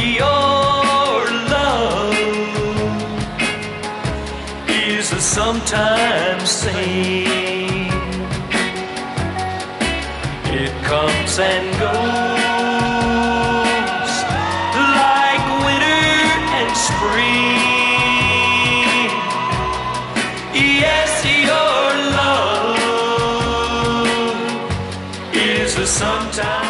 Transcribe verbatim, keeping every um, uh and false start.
Your love is sometimes same. It comes and goes like winter and spring. Yes, your love is sometimes